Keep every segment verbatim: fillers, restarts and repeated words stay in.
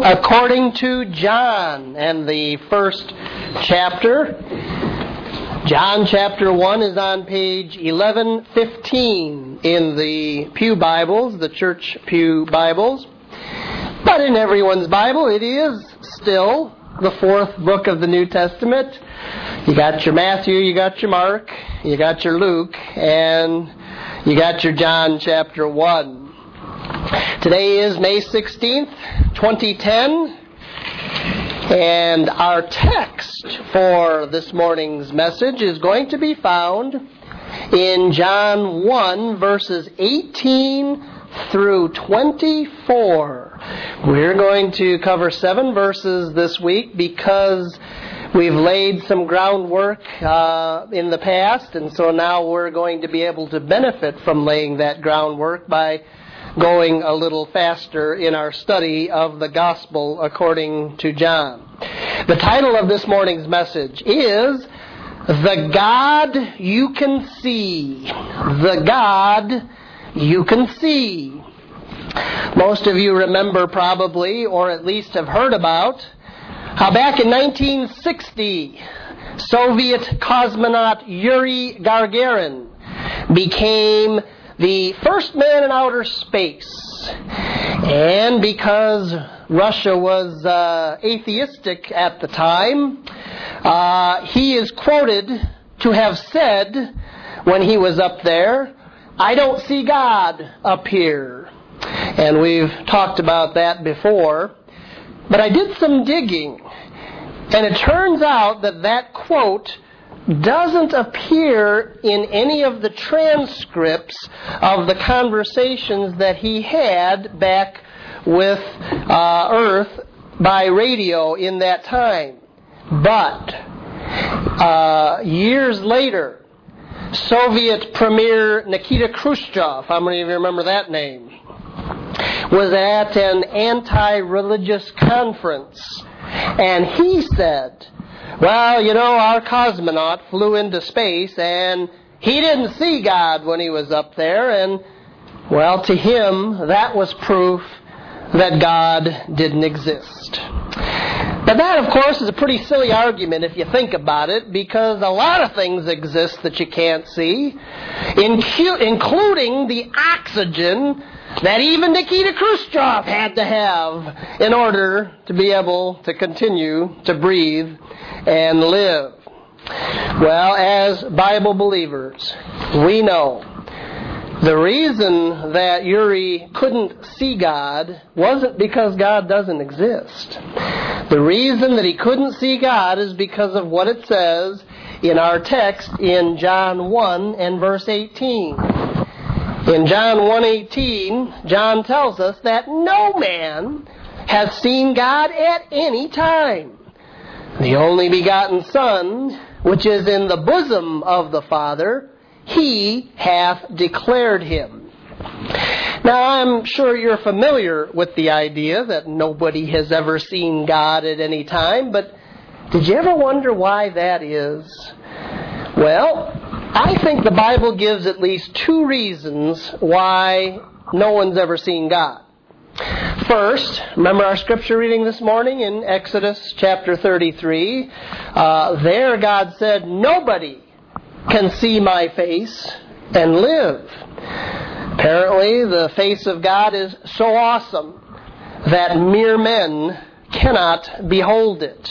according to John, and the first chapter. John chapter one is on page eleven fifteen in the Pew Bibles, the Church Pew Bibles. But in everyone's Bible, it is still the fourth book of the New Testament. You got your Matthew, you got your Mark, you got your Luke, and you got your John chapter one. Today is May sixteenth, twenty ten, and our text for this morning's message is going to be found in John one, verses eighteen through twenty-four. We're going to cover seven verses this week because we've laid some groundwork uh, in the past, and so now we're going to be able to benefit from laying that groundwork by going a little faster in our study of the Gospel according to John. The title of this morning's message is The God You Can See. The God You Can See. Most of you remember probably, or at least have heard about, how back in nineteen sixty, Soviet cosmonaut Yuri Gagarin became the first man in outer space. And because Russia was uh, atheistic at the time, uh, he is quoted to have said when he was up there, "I don't see God up here." And we've talked about that before. But I did some digging, and it turns out that that quote doesn't appear in any of the transcripts of the conversations that he had back with uh, Earth by radio in that time. But uh, years later, Soviet Premier Nikita Khrushchev, how many of you remember that name, was at an anti-religious conference, and he said, well, you know, our cosmonaut flew into space and he didn't see God when he was up there, and, well, to him, that was proof that God didn't exist. But that, of course, is a pretty silly argument if you think about it, because a lot of things exist that you can't see, incu- including the oxygen that even Nikita Khrushchev had to have in order to be able to continue to breathe and live. Well, as Bible believers, we know the reason that Yuri couldn't see God wasn't because God doesn't exist. The reason that he couldn't see God is because of what it says in our text in John one and verse eighteen. In John one eighteen, John tells us that no man has seen God at any time. The only begotten Son, which is in the bosom of the Father, He hath declared Him. Now, I'm sure you're familiar with the idea that nobody has ever seen God at any time, but did you ever wonder why that is? Well, I think the Bible gives at least two reasons why no one's ever seen God. First, remember our scripture reading this morning in Exodus chapter thirty-three. Uh, there God said, nobody can see my face and live. Apparently, the face of God is so awesome that mere men cannot behold it.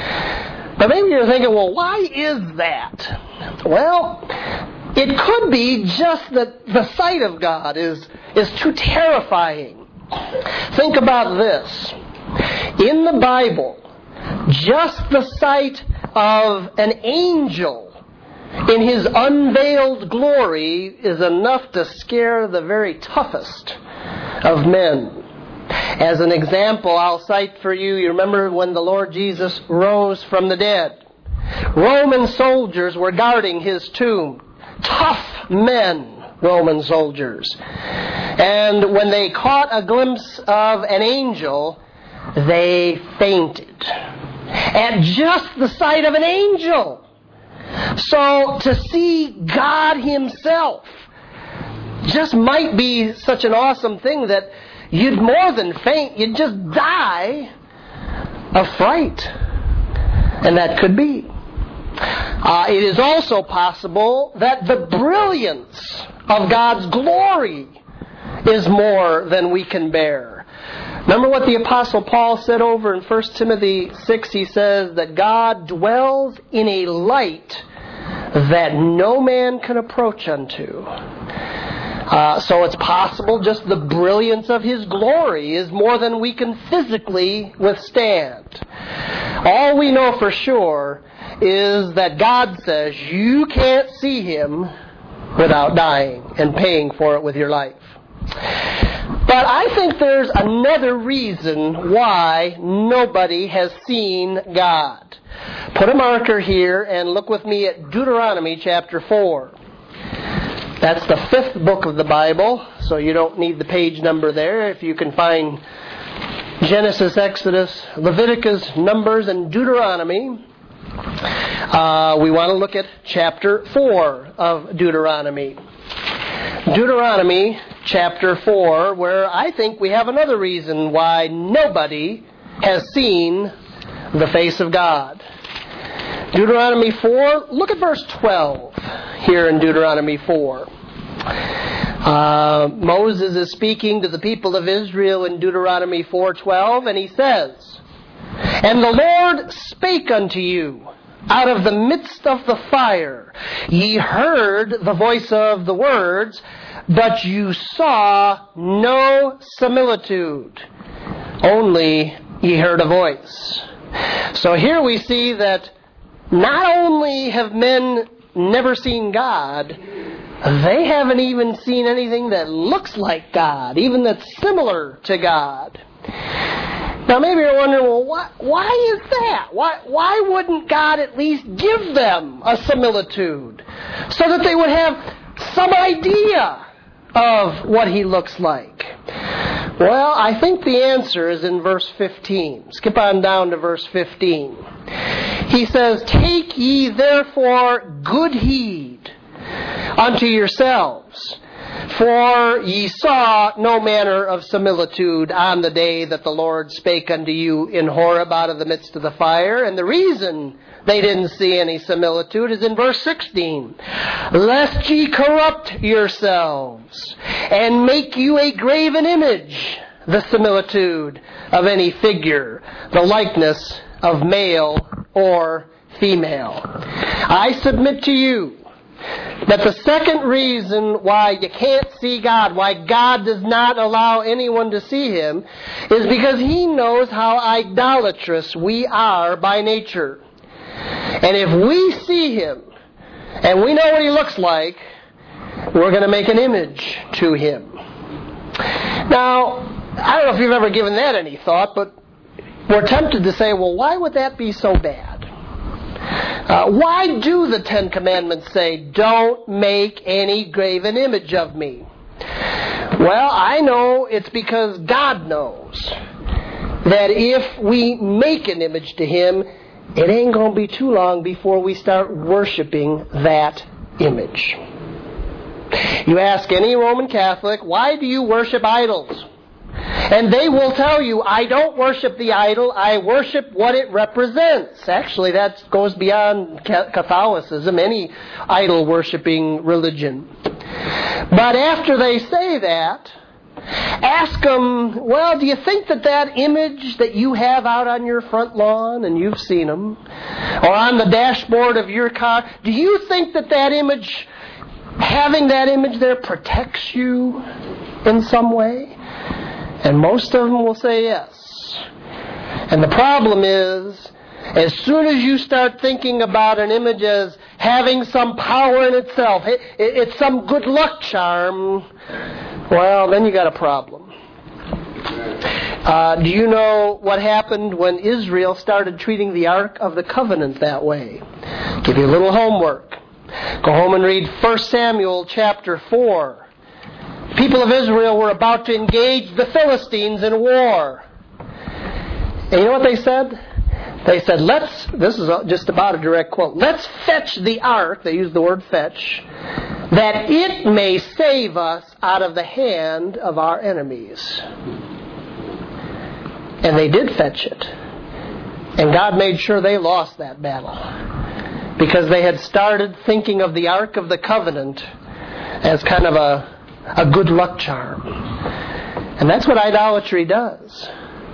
But maybe you're thinking, well, why is that? Well, it could be just that the sight of God is, is too terrifying. Think about this. In the Bible, just the sight of an angel in his unveiled glory is enough to scare the very toughest of men. As an example, I'll cite for you, you remember when the Lord Jesus rose from the dead. Roman soldiers were guarding his tomb. Tough men, Roman soldiers. And when they caught a glimpse of an angel, they fainted. At just the sight of an angel. So to see God Himself just might be such an awesome thing that you'd more than faint, you'd just die of fright. And that could be. Uh, it is also possible that the brilliance of God's glory is more than we can bear. Remember what the Apostle Paul said over in First Timothy six? He says that God dwells in a light that no man can approach unto. Uh, so it's possible just the brilliance of His glory is more than we can physically withstand. All we know for sure is that God says you can't see Him without dying and paying for it with your life. But I think there's another reason why nobody has seen God. Put a marker here and look with me at Deuteronomy chapter four. That's the fifth book of the Bible, so you don't need the page number there. If you can find Genesis, Exodus, Leviticus, Numbers, and Deuteronomy, uh, we want to look at chapter four of Deuteronomy. Deuteronomy chapter four, where I think we have another reason why nobody has seen the face of God. Deuteronomy four, look at verse twelve here in Deuteronomy four. Uh, Moses is speaking to the people of Israel in Deuteronomy four twelve, and he says, "And the Lord spake unto you out of the midst of the fire. Ye heard the voice of the words, but you saw no similitude. Only ye heard a voice." So here we see that not only have men never seen God, they haven't even seen anything that looks like God, even that's similar to God. Now maybe you're wondering, well, why, why is that? Why, why wouldn't God at least give them a similitude so that they would have some idea of what He looks like? Well, I think the answer is in verse fifteen. Skip on down to verse fifteen. He says, "Take ye therefore good heed unto yourselves, for ye saw no manner of similitude on the day that the Lord spake unto you in Horeb out of the midst of the fire." And the reason they didn't see any similitude is in verse sixteen. "Lest ye corrupt yourselves, and make you a graven image, the similitude of any figure, the likeness of male or female." I submit to you that the second reason why you can't see God, why God does not allow anyone to see Him, is because He knows how idolatrous we are by nature. And if we see Him, and we know what He looks like, we're going to make an image to Him. Now, I don't know if you've ever given that any thought, but we're tempted to say, well, why would that be so bad? Uh, why do the Ten Commandments say, don't make any graven image of me? Well, I know it's because God knows that if we make an image to Him, it ain't going to be too long before we start worshiping that image. You ask any Roman Catholic, why do you worship idols? And they will tell you, I don't worship the idol, I worship what it represents. Actually, that goes beyond Catholicism, any idol-worshiping religion. But after they say that, ask them, well, do you think that that image that you have out on your front lawn, and you've seen them, or on the dashboard of your car, do you think that that image, having that image there, protects you in some way? And most of them will say yes. And the problem is, as soon as you start thinking about an image as having some power in itself, it, it, it's some good luck charm, well, then you got a problem. Uh, do you know what happened when Israel started treating the Ark of the Covenant that way? Give you a little homework. Go home and read First Samuel chapter four. People of Israel were about to engage the Philistines in war. And you know what they said? They said, let's, this is just about a direct quote, let's fetch the ark, they used the word fetch, that it may save us out of the hand of our enemies. And they did fetch it. And God made sure they lost that battle, because they had started thinking of the Ark of the Covenant as kind of a, a good luck charm. And that's what idolatry does.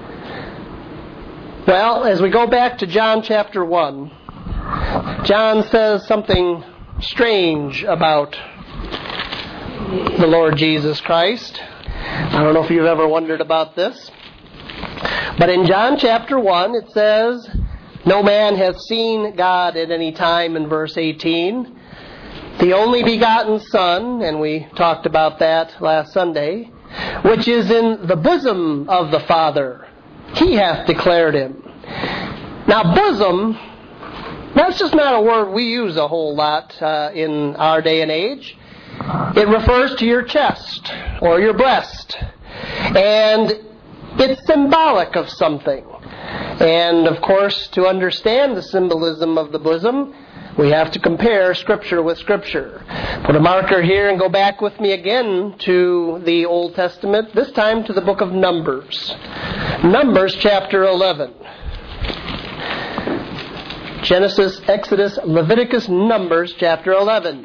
Well, as we go back to John chapter one, John says something strange about the Lord Jesus Christ. I don't know if you've ever wondered about this. But in John chapter one, it says, "No man hath seen God at any time," in verse eighteen. "The only begotten Son," and we talked about that last Sunday, "which is in the bosom of the Father, He hath declared Him." Now, bosom, that's just not a word we use a whole lot uh, in our day and age. It refers to your chest or your breast. And it's symbolic of something. And, of course, to understand the symbolism of the bosom, we have to compare Scripture with Scripture. Put a marker here and go back with me again to the Old Testament, this time to the book of Numbers. Numbers chapter eleven. Genesis, Exodus, Leviticus, Numbers chapter eleven.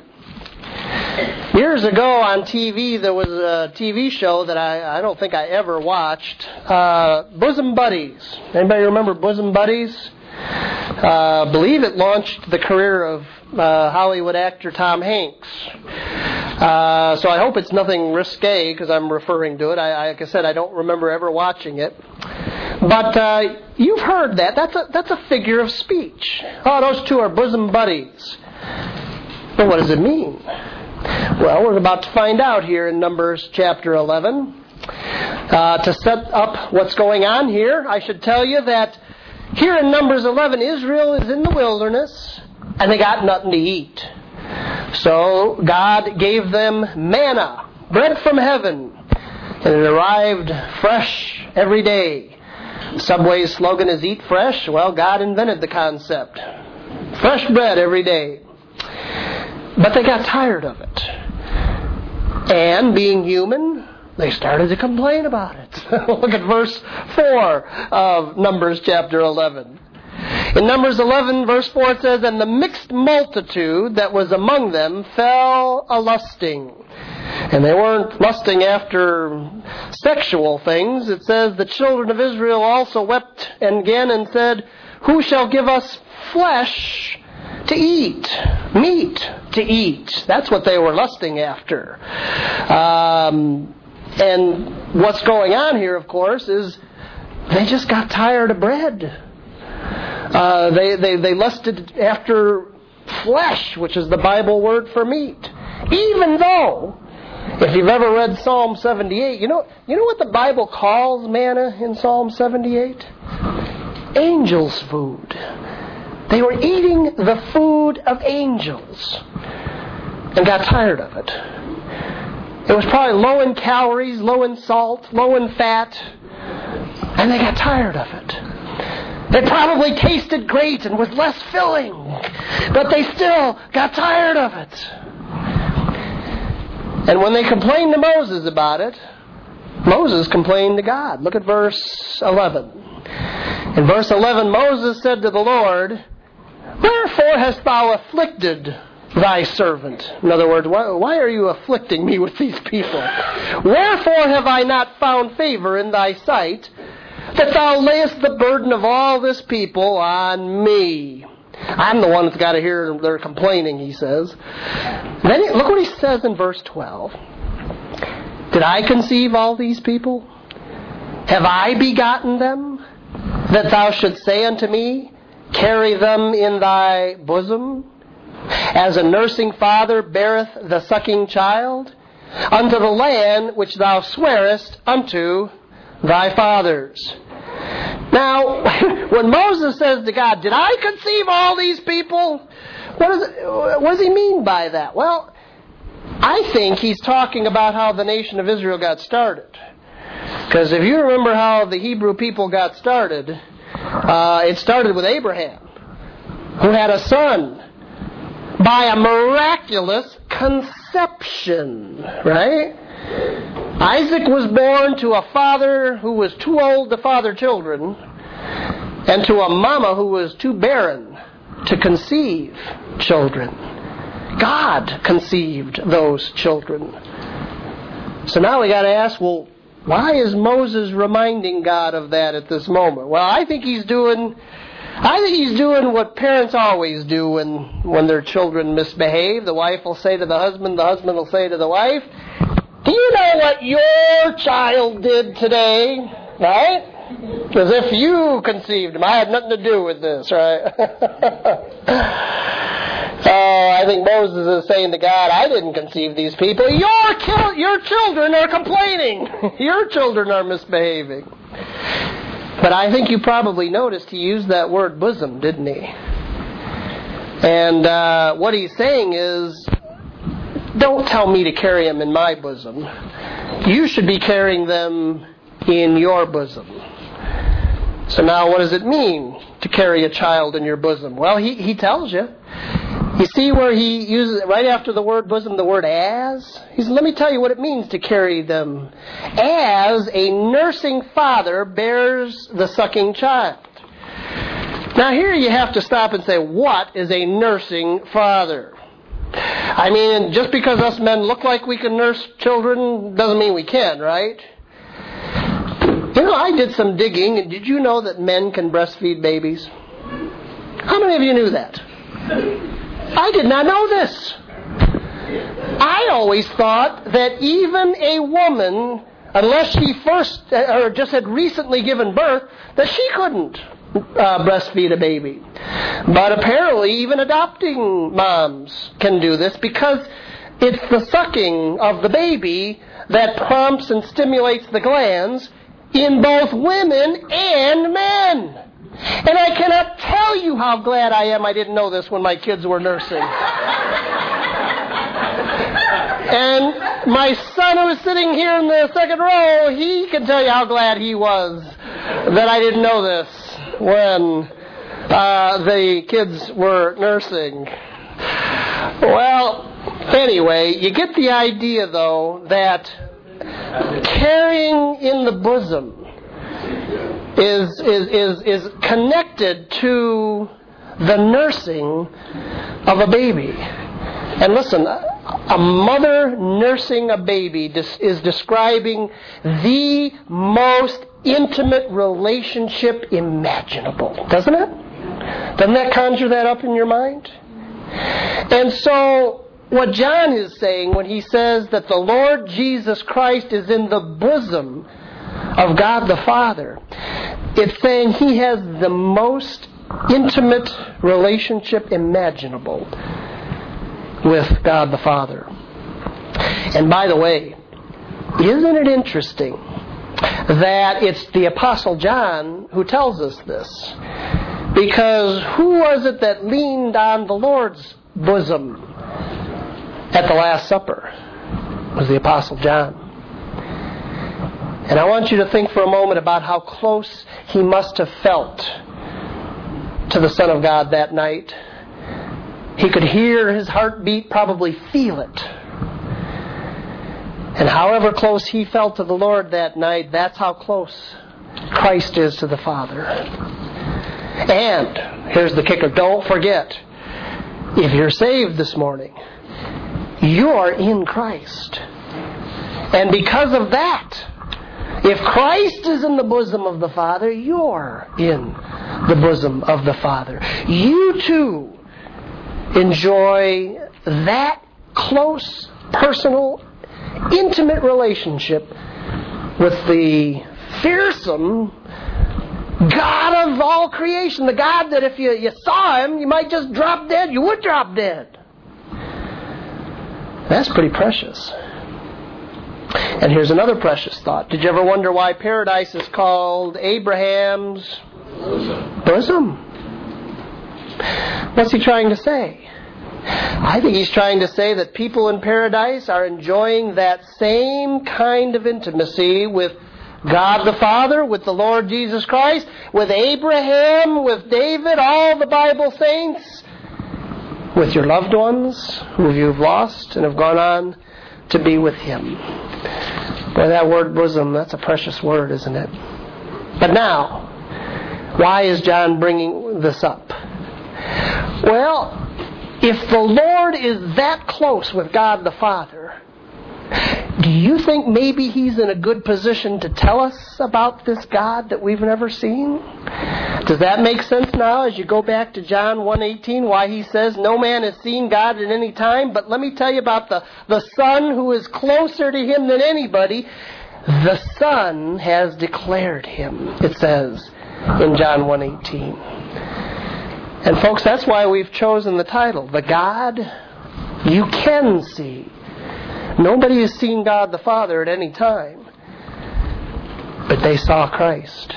Years ago on T V, there was a T V show that I, I don't think I ever watched. Uh, Bosom Buddies. Anybody remember Bosom Buddies? I uh, believe it launched the career of uh, Hollywood actor Tom Hanks. Uh, so I hope it's nothing risque because I'm referring to it. I, I, like I said, I don't remember ever watching it. But uh, you've heard that. That's a, that's a figure of speech. Oh, those two are bosom buddies. But what does it mean? Well, we're about to find out here in Numbers chapter eleven. Uh, to set up what's going on here, I should tell you that here in Numbers eleven, Israel is in the wilderness, and they got nothing to eat. So God gave them manna, bread from heaven, and it arrived fresh every day. Subway's slogan is "Eat fresh." Well, God invented the concept. Fresh bread every day. But they got tired of it. And being human, they started to complain about it. Look at verse four of Numbers chapter eleven. In Numbers eleven, verse four, it says, "And the mixed multitude that was among them fell a-lusting." And they weren't lusting after sexual things. It says, "The children of Israel also wept again and said, Who shall give us flesh to eat, meat to eat?" That's what they were lusting after. Um, and what's going on here, of course, is they just got tired of bread. Uh, they, they, they lusted after flesh, which is the Bible word for meat. Even though, if you've ever read Psalm seventy-eight, you know, you know what the Bible calls manna in Psalm seventy-eight? Angels' food. They were eating the food of angels and got tired of it. It was probably low in calories, low in salt, low in fat, and they got tired of it. It probably tasted great and was less filling, but they still got tired of it. And when they complained to Moses about it, Moses complained to God. Look at verse eleven. In verse eleven, Moses said to the Lord, "Wherefore hast thou afflicted thy servant?" In other words, why, why are you afflicting me with these people? "Wherefore have I not found favor in thy sight, that thou layest the burden of all this people on me?" I'm the one that's got to hear their complaining, he says. Then he, look what he says in verse twelve. "Did I conceive all these people? Have I begotten them, that thou shouldst say unto me, Carry them in thy bosom, as a nursing father beareth the sucking child, unto the land which thou swearest unto thy fathers?" Now, when Moses says to God, "Did I conceive all these people?" What, is it, what does he mean by that? Well, I think he's talking about how the nation of Israel got started. Because if you remember how the Hebrew people got started, uh, it started with Abraham, who had a son by a miraculous conception, right? Isaac was born to a father who was too old to father children, and to a mama who was too barren to conceive children. God conceived those children. So now we got to ask, well, why is Moses reminding God of that at this moment? Well, I think he's doing I think he's doing what parents always do when, when their children misbehave. The wife will say to the husband, the husband will say to the wife, do you know what your child did today? Right? As if you conceived him. I had nothing to do with this, right? Oh, I think Moses is saying to God, I didn't conceive these people. Your, ki- your children are complaining. Your children are misbehaving. But I think you probably noticed he used that word bosom, didn't he? And uh, what he's saying is, don't tell me to carry them in my bosom. You should be carrying them in your bosom. So now what does it mean to carry a child in your bosom? Well, he, he tells you. You see where he uses, right after the word bosom, the word as? He says, let me tell you what it means to carry them. As a nursing father bears the sucking child. Now here you have to stop and say, what is a nursing father? I mean, just because us men look like we can nurse children doesn't mean we can, right? You know, I did some digging, and did you know that men can breastfeed babies? How many of you knew that? I did not know this. I always thought that even a woman, unless she first, or just had recently given birth, that she couldn't uh, breastfeed a baby. But apparently even adopting moms can do this because it's the sucking of the baby that prompts and stimulates the glands in both women and men. And I cannot tell you how glad I am I didn't know this when my kids were nursing. And my son who is sitting here in the second row, he can tell you how glad he was that I didn't know this when uh, the kids were nursing. Well, anyway, you get the idea, though, that carrying in the bosom is is is is connected to the nursing of a baby. And listen, a mother nursing a baby is describing the most intimate relationship imaginable, doesn't it? Doesn't that conjure that up in your mind? And so what John is saying when he says that the Lord Jesus Christ is in the bosom of God the Father, it's saying he has the most intimate relationship imaginable with God the Father. And by the way, isn't it interesting that it's the Apostle John who tells us this? Because who was it that leaned on the Lord's bosom at the Last Supper? It was the Apostle John. And I want you to think for a moment about how close he must have felt to the Son of God that night. He could hear his heartbeat, probably feel it. And however close he felt to the Lord that night, that's how close Christ is to the Father. And here's the kicker, don't forget, if you're saved this morning, you're in Christ. And because of that, if Christ is in the bosom of the Father, you're in the bosom of the Father. You too enjoy that close, personal, intimate relationship with the fearsome God of all creation. The God that if you, you saw him, you might just drop dead. You would drop dead. That's pretty precious. And here's another precious thought. Did you ever wonder why paradise is called Abraham's bosom? bosom? What's he trying to say? I think he's trying to say that people in paradise are enjoying that same kind of intimacy with God the Father, with the Lord Jesus Christ, with Abraham, with David, all the Bible saints, with your loved ones who you've lost and have gone on to be with him. Boy, that word bosom, that's a precious word, isn't it? But now, Why is John bringing this up? Well, if the Lord is that close with God the Father, do you think maybe He's in a good position to tell us about this God that we've never seen? Does that make sense now as you go back to John one eighteen, why He says, no man has seen God at any time? But let me tell you about the, the Son who is closer to Him than anybody. The Son has declared Him, it says in John one eighteen. And folks, that's why we've chosen the title, The God You Can See. Nobody has seen God the Father at any time, but they saw Christ.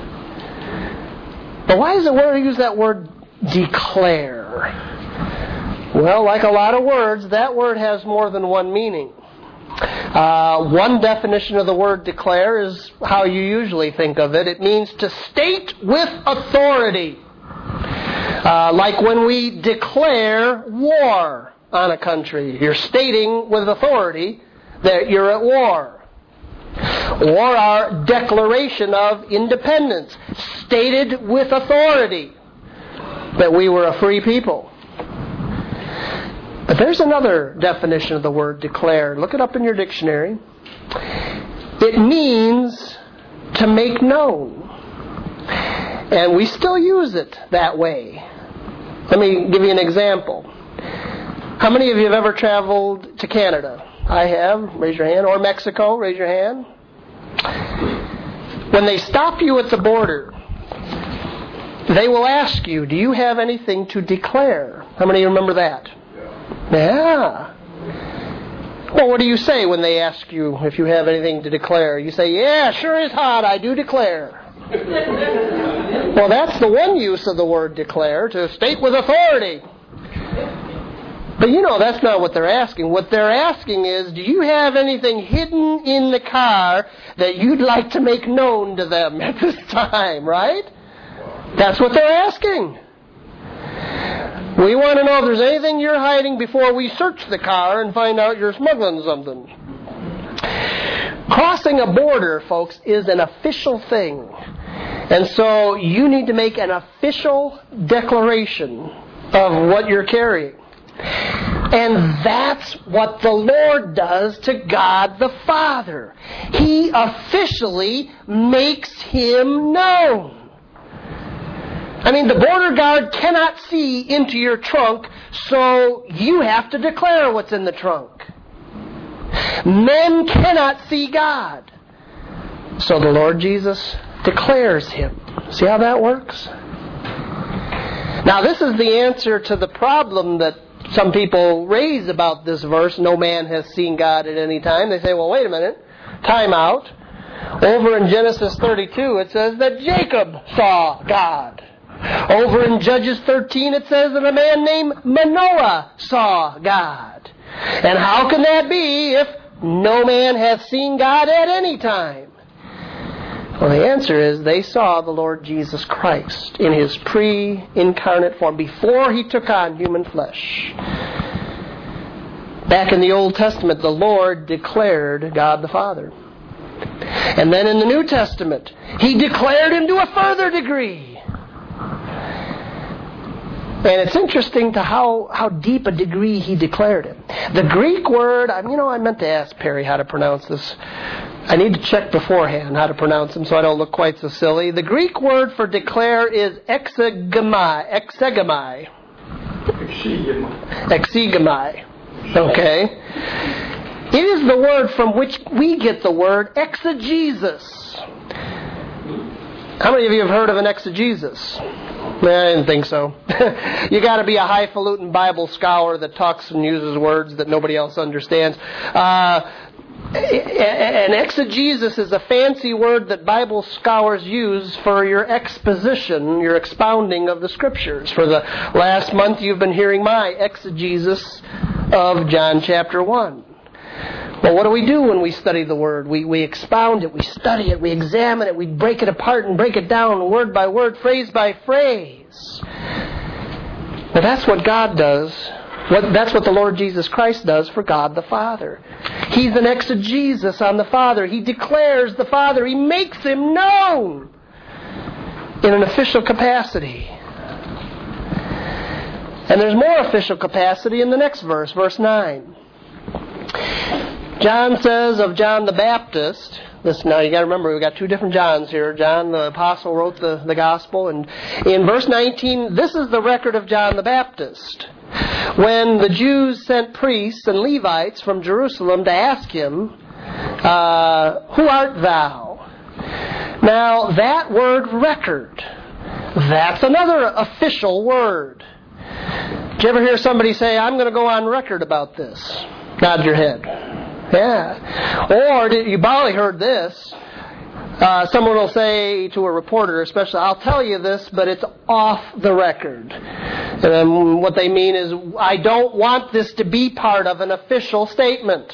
But why does it want to use that word declare? Well, like a lot of words, that word has more than one meaning. Uh, one definition of the word declare is how you usually think of it. It means to state with authority. Uh, like when we declare war on a country. You're stating with authority that you're at war. Or our declaration of independence, stated with authority that we were a free people. But there's another definition of the word declare. Look it up in your dictionary. It means to make known. And we still use it that way. Let me give you an example. How many of you have ever traveled to Canada? I have. Raise your hand. Or Mexico. Raise your hand. When they stop you at the border, they will ask you, do you have anything to declare? How many of you remember that? Yeah. Well, what do you say when they ask you if you have anything to declare? You say, yeah, sure is hot, I do declare. Well, that's the one use of the word declare, to state with authority. But you know, that's not what they're asking. What they're asking is, do you have anything hidden in the car that you'd like to make known to them at this time, right? That's what they're asking. We want to know if there's anything you're hiding before we search the car and find out you're smuggling something. Crossing a border, folks, is an official thing. And so you need to make an official declaration of what you're carrying. And that's what the Lord does to God the Father. He officially makes Him known. I mean, the border guard cannot see into your trunk, so you have to declare what's in the trunk. Men cannot see God, so the Lord Jesus declares Him. See how that works? Now, this is the answer to the problem that some people raise about this verse, no man has seen God at any time. They say, well, wait a minute, time out. Over in Genesis thirty-two, it says that Jacob saw God. Over in Judges thirteen, it says that a man named Manoah saw God. And how can that be if no man hath seen God at any time? Well, the answer is they saw the Lord Jesus Christ in His pre-incarnate form, before He took on human flesh. Back in the Old Testament, the Lord declared God the Father. And then in the New Testament, He declared Him to a further degree. And it's interesting to how, how deep a degree He declared Him. The Greek word, you know, I meant to ask Perry how to pronounce this. I need to check beforehand how to pronounce them so I don't look quite so silly. The Greek word for declare is exegemai. Exegemai. Exegemai. Okay. It is the word from which we get the word exegesis. How many of you have heard of an exegesis? I didn't think so. You got to be a highfalutin Bible scholar that talks and uses words that nobody else understands. Uh, an exegesis is a fancy word that Bible scholars use for your exposition, your expounding of the Scriptures. For the last month, you've been hearing my exegesis of John chapter one. Well, what do we do when we study the Word? We we expound it, we study it, we examine it, we break it apart and break it down word by word, phrase by phrase. Well, that's what God does. What, that's what the Lord Jesus Christ does for God the Father. He's an exegesis on the Father. He declares the Father. He makes Him known. in an official capacity. And there's more official capacity in the next verse, verse nine. John says of John the Baptist, listen now, you got to remember we've got two different Johns here. John the Apostle wrote the, the Gospel, and in verse nineteen, this is the record of John the Baptist. When the Jews sent priests and Levites from Jerusalem to ask him, uh, who art thou? Now, that word record, that's another official word. Did you ever hear somebody say, I'm going to go on record about this? Nod your head. Yeah. Or did, you probably heard this. Uh, someone will say to a reporter, especially, I'll tell you this, but it's off the record. And what they mean is, I don't want this to be part of an official statement.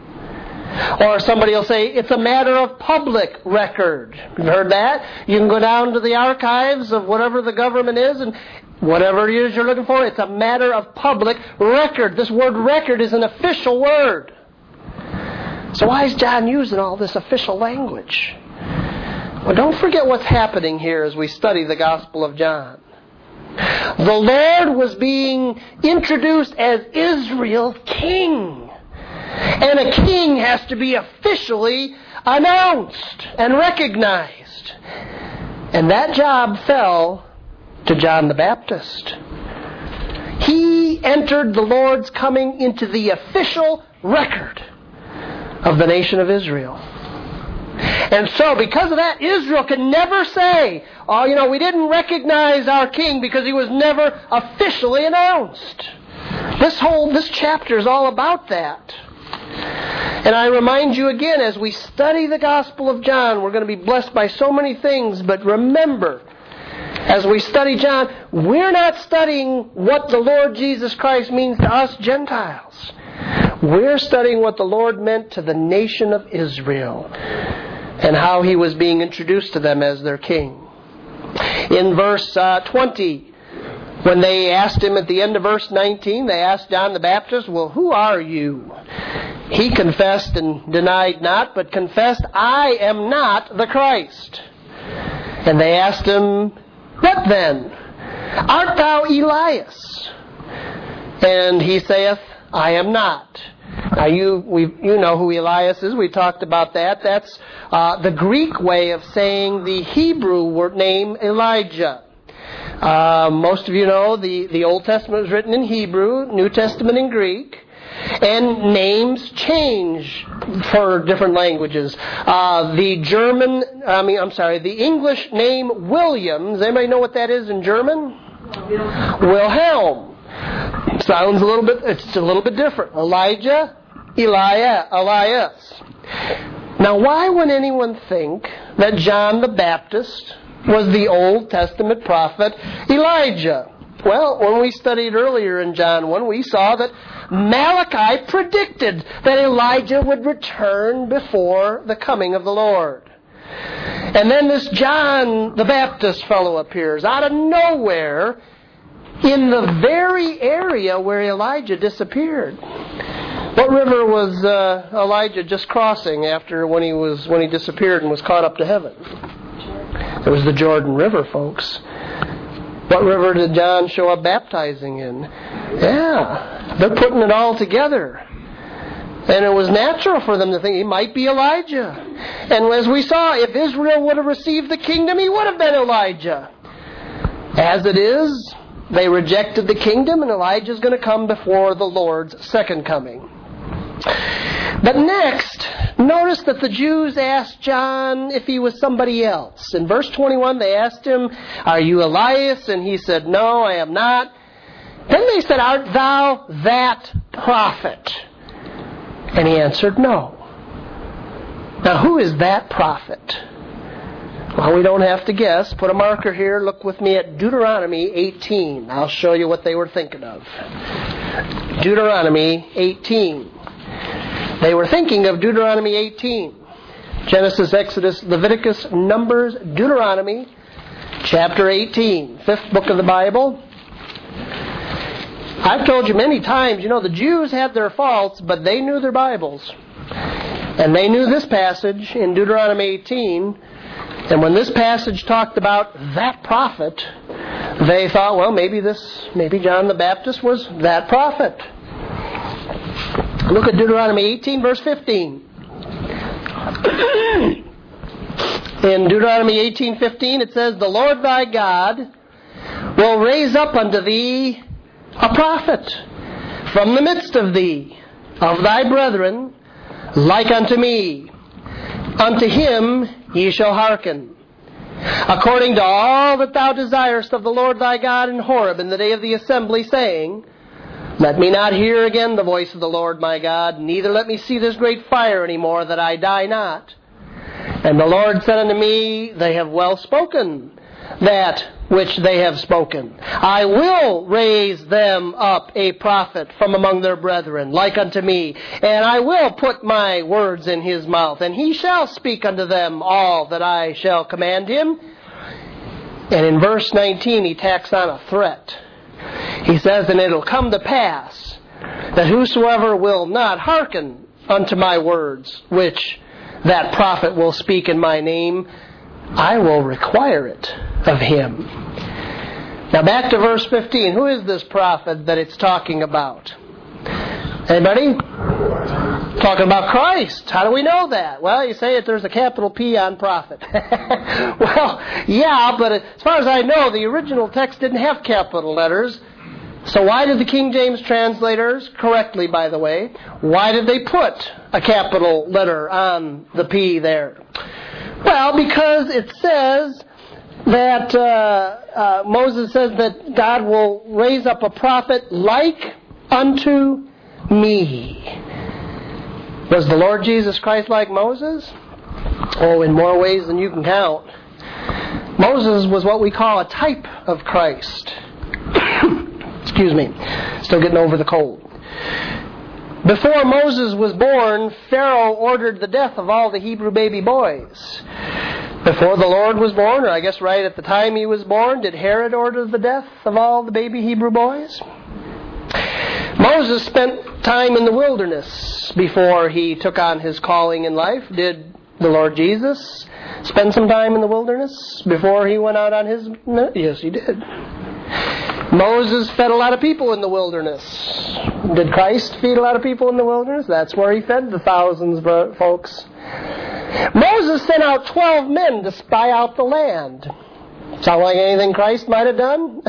Or somebody will say, it's a matter of public record. You've heard that? You can go down to the archives of whatever the government is, and whatever it is you're looking for, it's a matter of public record. This word record is an official word. So why is John using all this official language? Well, don't forget what's happening here as we study the Gospel of John. The Lord was being introduced as Israel's king. And a king has to be officially announced and recognized. And that job fell to John the Baptist. He entered the Lord's coming into the official record of the nation of Israel. And so, because of that, Israel can never say, oh, you know, we didn't recognize our king because he was never officially announced. This whole, this chapter is all about that. And I remind you again, as we study the Gospel of John, we're going to be blessed by so many things, but remember, as we study John, we're not studying what the Lord Jesus Christ means to us Gentiles. We're studying what the Lord meant to the nation of Israel and how He was being introduced to them as their king. In verse uh, twenty, when they asked Him at the end of verse nineteen, they asked John the Baptist, well, who are you? He confessed and denied not, but confessed, I am not the Christ. And they asked Him, what then? Art thou Elias? And He saith, I am not. Now you we you know who Elias is. We talked about that. That's uh, the Greek way of saying the Hebrew word name Elijah. Uh, most of you know the, the Old Testament was written in Hebrew, New Testament in Greek. And names change for different languages. Uh, the German, I mean, I'm sorry, the English name Williams, anybody know what that is in German? Wilhelm. Sounds a little bit, it's a little bit different. Elijah, Elias, Elias. Now, why would anyone think that John the Baptist was the Old Testament prophet Elijah? Well, when we studied earlier in John one, we saw that Malachi predicted that Elijah would return before the coming of the Lord. And then this John the Baptist fellow appears out of nowhere in the very area where Elijah disappeared. What river was uh, Elijah just crossing after when he was when he disappeared and was caught up to heaven? It was the Jordan River, folks. What river did John show up baptizing in? Yeah, they're putting it all together. And it was natural for them to think he might be Elijah. And as we saw, if Israel would have received the kingdom, he would have been Elijah. As it is, they rejected the kingdom, and Elijah is going to come before the Lord's second coming. But next, notice that the Jews asked John if he was somebody else. In verse twenty-one, they asked him, are you Elias? And he said, no, I am not. Then they said, art thou that prophet? And he answered, no. Now, who is that prophet? Well, we don't have to guess. Put a marker here. Look with me at Deuteronomy eighteen. I'll show you what they were thinking of. Deuteronomy eighteen. They were thinking of Deuteronomy eighteen. Genesis, Exodus, Leviticus, Numbers, Deuteronomy, chapter eighteen. Fifth book of the Bible. I've told you many times, you know, the Jews had their faults, but they knew their Bibles. And they knew this passage in Deuteronomy eighteen. And when this passage talked about that prophet, they thought, well, maybe this, maybe John the Baptist was that prophet. Look at Deuteronomy eighteen, verse fifteen. In Deuteronomy eighteen fifteen, it says, "The Lord thy God will raise up unto thee a prophet from the midst of thee, of thy brethren, like unto me. Unto him ye shall hearken, according to all that thou desirest of the Lord thy God in Horeb in the day of the assembly, saying, Let me not hear again the voice of the Lord my God, neither let me see this great fire any more, that I die not. And the Lord said unto me, They have well spoken that which they have spoken. I will raise them up a prophet from among their brethren, like unto me, and I will put my words in his mouth, and he shall speak unto them all that I shall command him." And in verse nineteen, he tacks on a threat. He says, "And it'll come to pass that whosoever will not hearken unto my words, which that prophet will speak in my name, I will require it of him." Now back to verse fifteen. Who is this prophet that it's talking about? Anybody? Talking about Christ. How do we know that? Well, you say that there's a capital P on prophet. Well, yeah, but as far as I know, the original text didn't have capital letters. So why did the King James translators, correctly by the way, why did they put a capital letter on the P there? Well, because it says that uh, uh, Moses says that God will raise up a prophet like unto me. Was the Lord Jesus Christ like Moses? Oh, in more ways than you can count. Moses was what we call a type of Christ. Excuse me. Still getting over the cold. Before Moses was born, Pharaoh ordered the death of all the Hebrew baby boys. Before the Lord was born, or I guess right at the time he was born, did Herod order the death of all the baby Hebrew boys? Moses spent time in the wilderness before he took on his calling in life. Did the Lord Jesus spend some time in the wilderness before he went out on his... Yes, he did. Moses fed a lot of people in the wilderness. Did Christ feed a lot of people in the wilderness? That's where he fed the thousands, folks. Moses sent out twelve men to spy out the land. Sound like anything Christ might have done?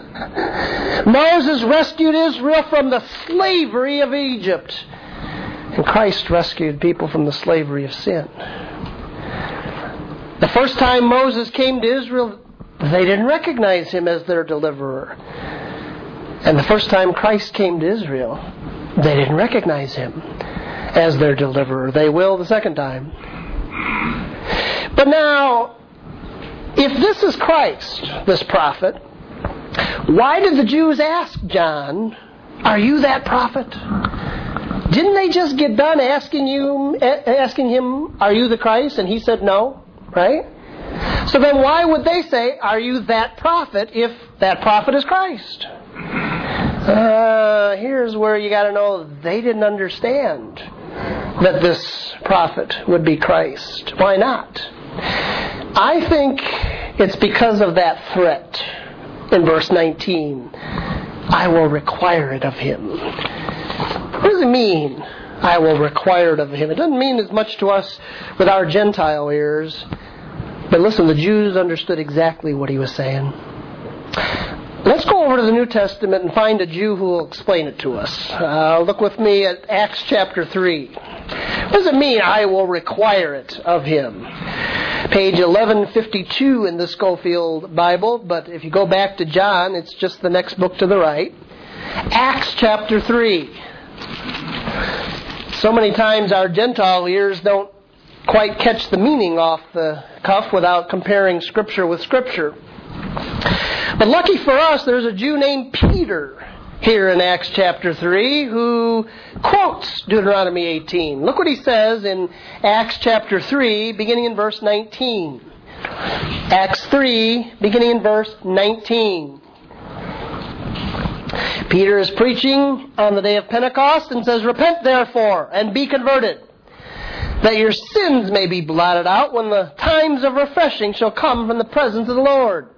Moses rescued Israel from the slavery of Egypt. And Christ rescued people from the slavery of sin. The first time Moses came to Israel, they didn't recognize him as their deliverer. And the first time Christ came to Israel, they didn't recognize him as their deliverer. They will the second time. But now, if this is Christ, this prophet, why did the Jews ask John, "Are you that prophet?" Didn't they just get done asking you, asking him, "Are you the Christ?" And he said no, right? So then why would they say, "Are you that prophet?" if that prophet is Christ? Uh, here's where you got to know they didn't understand that this prophet would be Christ. Why not? I think it's because of that threat in verse nineteen. I will require it of him. What does it mean, I will require it of him? It doesn't mean as much to us with our Gentile ears. But listen, the Jews understood exactly what he was saying. Let's go over to the New Testament and find a Jew who will explain it to us. Uh, look with me at Acts chapter three. What does it mean, I will require it of him? Page eleven fifty-two in the Schofield Bible, but if you go back to John, it's just the next book to the right. Acts chapter three. So many times our Gentile ears don't quite catch the meaning off the cuff without comparing Scripture with Scripture. But lucky for us, there's a Jew named Peter here in Acts chapter three who quotes Deuteronomy eighteen. Look what he says in Acts chapter three, beginning in verse nineteen. Acts three, beginning in verse nineteen. Peter is preaching on the day of Pentecost and says, "Repent therefore, and be converted, that your sins may be blotted out when the times of refreshing shall come from the presence of the Lord.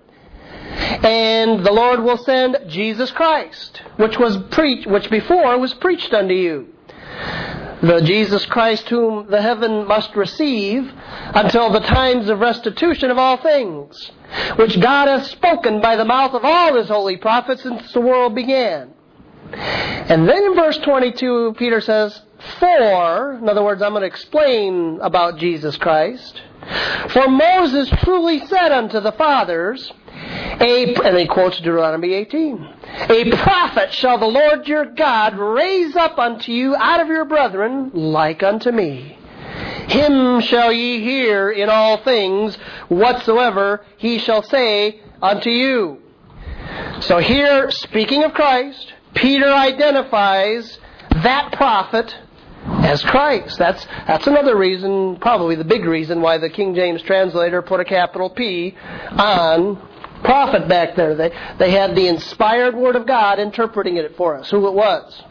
And the Lord will send Jesus Christ, which was preached, which before was preached unto you. The Jesus Christ whom the heaven must receive until the times of restitution of all things, which God hath spoken by the mouth of all His holy prophets since the world began. And then in verse twenty-two, Peter says, For, in other words, I'm going to explain about Jesus Christ. For Moses truly said unto the fathers, a, and he quotes Deuteronomy eighteen, A prophet shall the Lord your God raise up unto you out of your brethren, like unto me. Him shall ye hear in all things whatsoever he shall say unto you. So here, speaking of Christ, Peter identifies that prophet as Christ. That's that's another reason, probably the big reason, why the King James translator put a capital P on prophet back there. They they had the inspired Word of God interpreting it for us, who it was.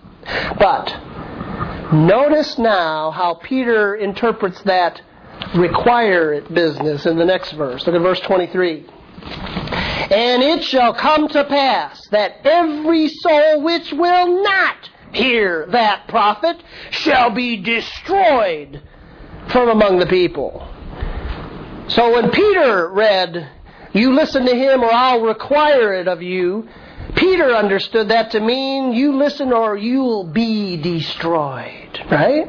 But notice now how Peter interprets that require it business in the next verse. Look at verse twenty-three. And it shall come to pass that every soul which will not hear that prophet shall be destroyed from among the people. So when Peter read, you listen to him or I'll require it of you, Peter understood that to mean you listen or you'll be destroyed, right?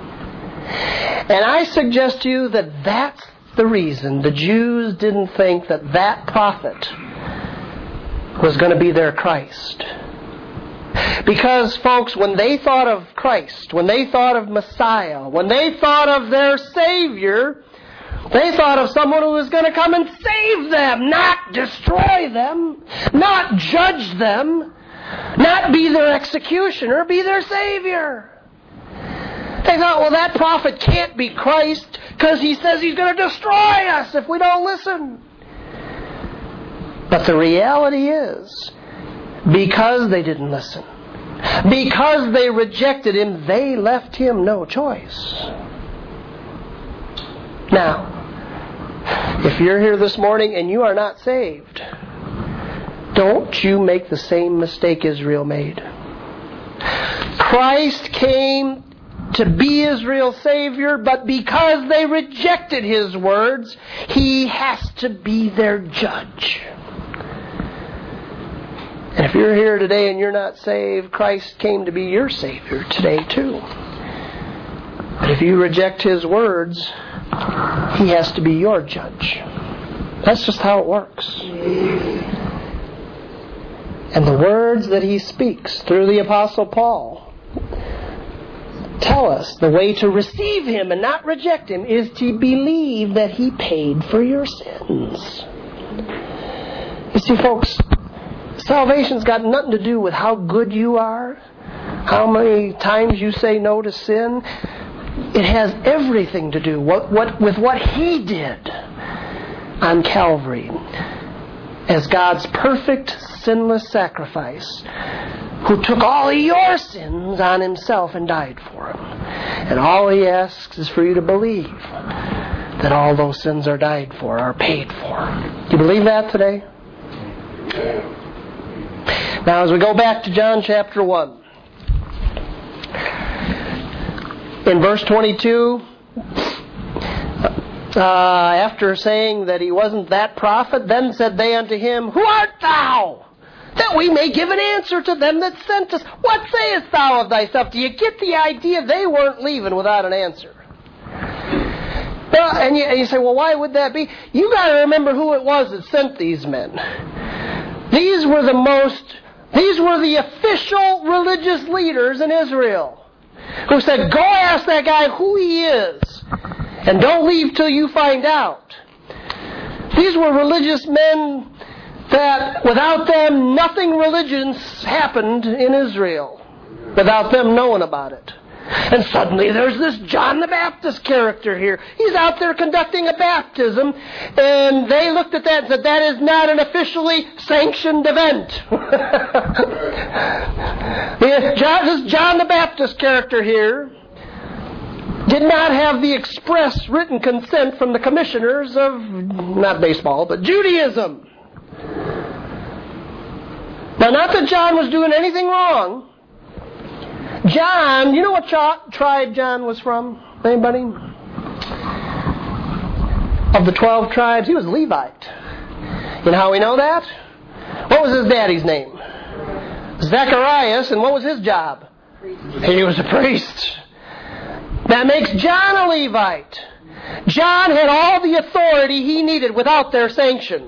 And I suggest to you that that's the reason the Jews didn't think that that prophet was going to be their Christ. Because, folks, when they thought of Christ, when they thought of Messiah, when they thought of their Savior, they thought of someone who was going to come and save them, not destroy them, not judge them, not be their executioner, be their Savior. They thought, well, that prophet can't be Christ because he says he's going to destroy us if we don't listen. But the reality is, because they didn't listen, because they rejected him, they left him no choice. Now, if you're here this morning and you are not saved, don't you make the same mistake Israel made. Christ came to be Israel's Savior, but because they rejected His words, He has to be their judge. And if you're here today and you're not saved, Christ came to be your Savior today too. But if you reject His words, He has to be your judge. That's just how it works. And the words that He speaks through the Apostle Paul tell us the way to receive Him and not reject Him is to believe that He paid for your sins. You see, folks, salvation's got nothing to do with how good you are, how many times you say no to sin. It has everything to do what, what, with what He did on Calvary as God's perfect, sinless sacrifice, who took all of your sins on Himself and died for them. And all He asks is for you to believe that all those sins are died for, are paid for. Do you believe that today? Now, as we go back to John chapter one, in verse twenty-two, uh, after saying that he wasn't that prophet, then said they unto him, Who art thou? That we may give an answer to them that sent us. What sayest thou of thyself? Do you get the idea? They weren't leaving without an answer. Well, and, you, and you say, well, why would that be? You got to remember who it was that sent these men. These were the most, these were the official religious leaders in Israel, who said, go ask that guy who he is, and don't leave till you find out. These were religious men that without them, nothing religious happened in Israel, without them knowing about it. And suddenly there's this John the Baptist character here. He's out there conducting a baptism, and they looked at that and said, that is not an officially sanctioned event. John, this John the Baptist character here did not have the express written consent from the commissioners of, not baseball, but Judaism. Now, not that John was doing anything wrong. John, you know what tribe John was from? Anybody? Of the twelve tribes, he was Levite. You know how we know that? What was his daddy's name? Zacharias, and what was his job? He was a priest. That makes John a Levite. John had all the authority he needed without their sanction.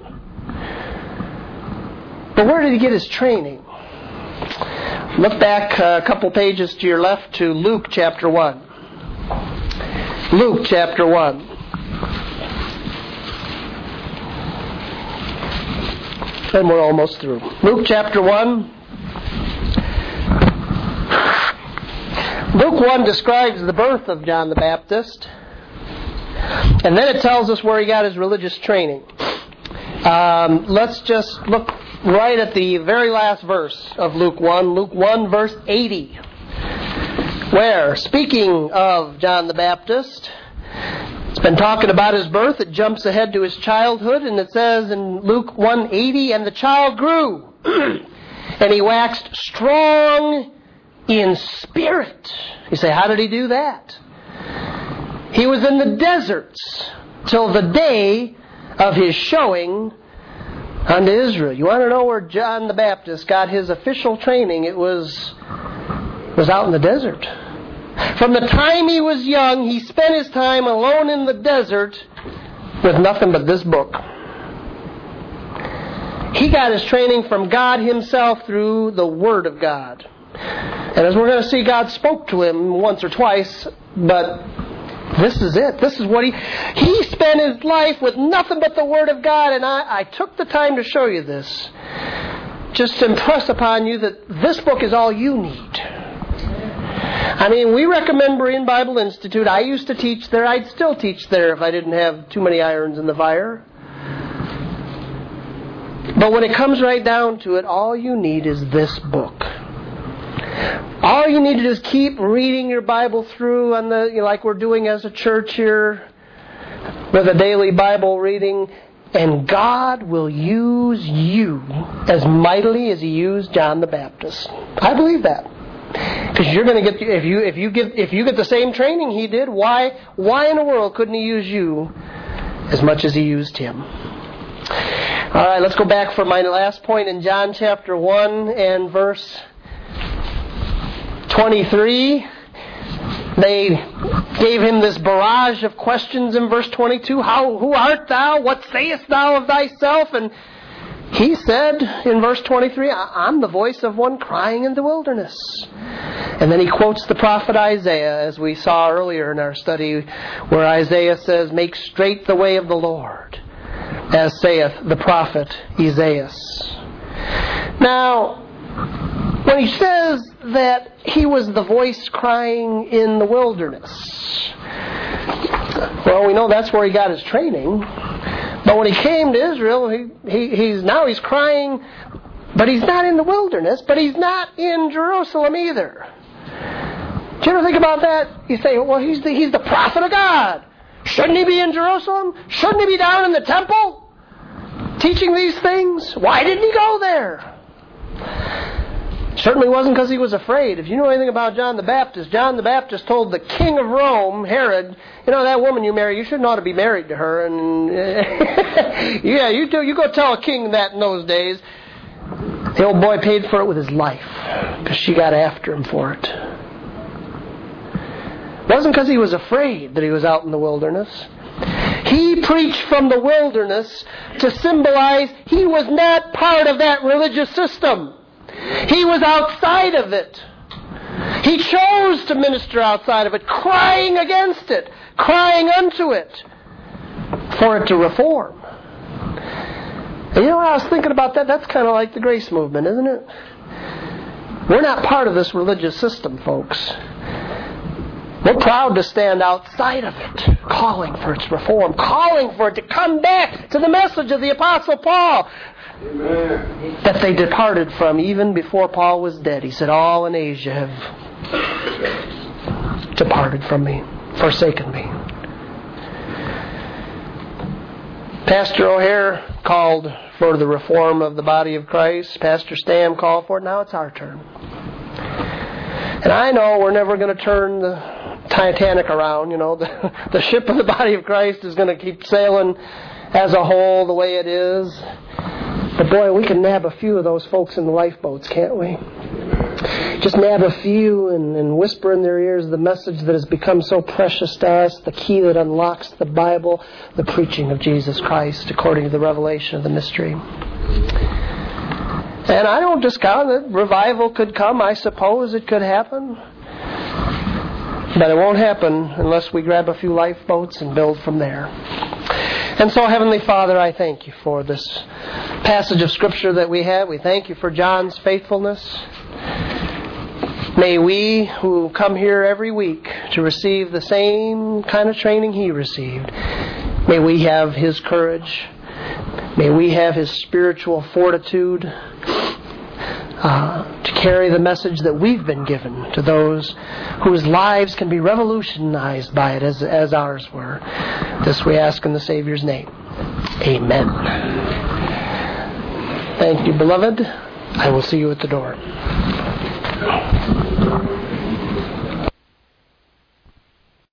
But where did he get his training? Look back a couple pages to your left to Luke chapter one. Luke chapter one. And we're almost through. Luke chapter one. Luke one describes the birth of John the Baptist. And then it tells us where he got his religious training. Um, let's just look right at the very last verse of Luke one. Luke one, verse eighty. Where, speaking of John the Baptist, it's been talking about his birth. It jumps ahead to his childhood, and it says in Luke one eighty, and the child grew, and he waxed strong in spirit. You say, how did he do that? He was in the deserts till the day of his showing unto Israel. You want to know where John the Baptist got his official training? It was, was out in the desert. From the time he was young, he spent his time alone in the desert with nothing but this book. He got his training from God himself through the Word of God. And as we're going to see, God spoke to him once or twice, but this is it. This is what he... He spent his life with nothing but the Word of God, and I, I took the time to show you this, just to impress upon you that this book is all you need. I mean, we recommend Berean Bible Institute. I used to teach there. I'd still teach there if I didn't have too many irons in the fire. But when it comes right down to it, all you need is this book. All you need to do is keep reading your Bible through, on the, you know, like we're doing as a church here, with a daily Bible reading, and God will use you as mightily as He used John the Baptist. I believe that. Because you're going to get, if you if you get if you get the same training he did, why why in the world couldn't He use you as much as He used him? All right, let's go back for my last point in John chapter one and verse twenty-three. They gave him this barrage of questions in verse twenty-two. How, who art thou? What sayest thou of thyself? And he said in verse twenty-three, I'm the voice of one crying in the wilderness. And then he quotes the prophet Isaiah, as we saw earlier in our study, where Isaiah says, make straight the way of the Lord, as saith the prophet Isaiah. Now, when he says that he was the voice crying in the wilderness, well, we know that's where he got his training. But when he came to Israel, he, he, he's now he's crying, but he's not in the wilderness, but he's not in Jerusalem either. Do you ever think about that? You say, well, he's the, he's the prophet of God. Shouldn't he be in Jerusalem? Shouldn't he be down in the temple teaching these things? Why didn't he go there? Certainly wasn't because he was afraid. If you know anything about John the Baptist, John the Baptist told the king of Rome, Herod, you know, that woman you marry, you shouldn't ought to be married to her. And yeah, you do. You go tell a king that in those days. The old boy paid for it with his life because she got after him for it. It wasn't because he was afraid that he was out in the wilderness. He preached from the wilderness to symbolize he was not part of that religious system. He was outside of it. He chose to minister outside of it, crying against it, crying unto it, for it to reform. And you know what I was thinking about that? That's kind of like the grace movement, isn't it? We're not part of this religious system, folks. We're proud to stand outside of it, calling for its reform, calling for it to come back to the message of the Apostle Paul. Amen. That they departed from even before Paul was dead. He said, all in Asia have departed from me. forsaken me. Pastor O'Hare called for the reform of the body of Christ. Pastor Stam called for it. Now it's our turn. And I know we're never going to turn the Titanic around. You know, the, the ship of the body of Christ is going to keep sailing as a whole the way it is. But boy, we can nab a few of those folks in the lifeboats, can't we? Just nab a few and, and whisper in their ears the message that has become so precious to us, the key that unlocks the Bible, the preaching of Jesus Christ according to the revelation of the mystery. And I don't discount that revival could come. I suppose it could happen. But it won't happen unless we grab a few lifeboats and build from there. And so, Heavenly Father, I thank you for this passage of Scripture that we have. We thank you for John's faithfulness. May we, who come here every week to receive the same kind of training he received, may we have his courage. May we have his spiritual fortitude uh, to carry the message that we've been given to those whose lives can be revolutionized by it as, as ours were. This we ask in the Savior's name. Amen. Thank you, beloved. I will see you at the door.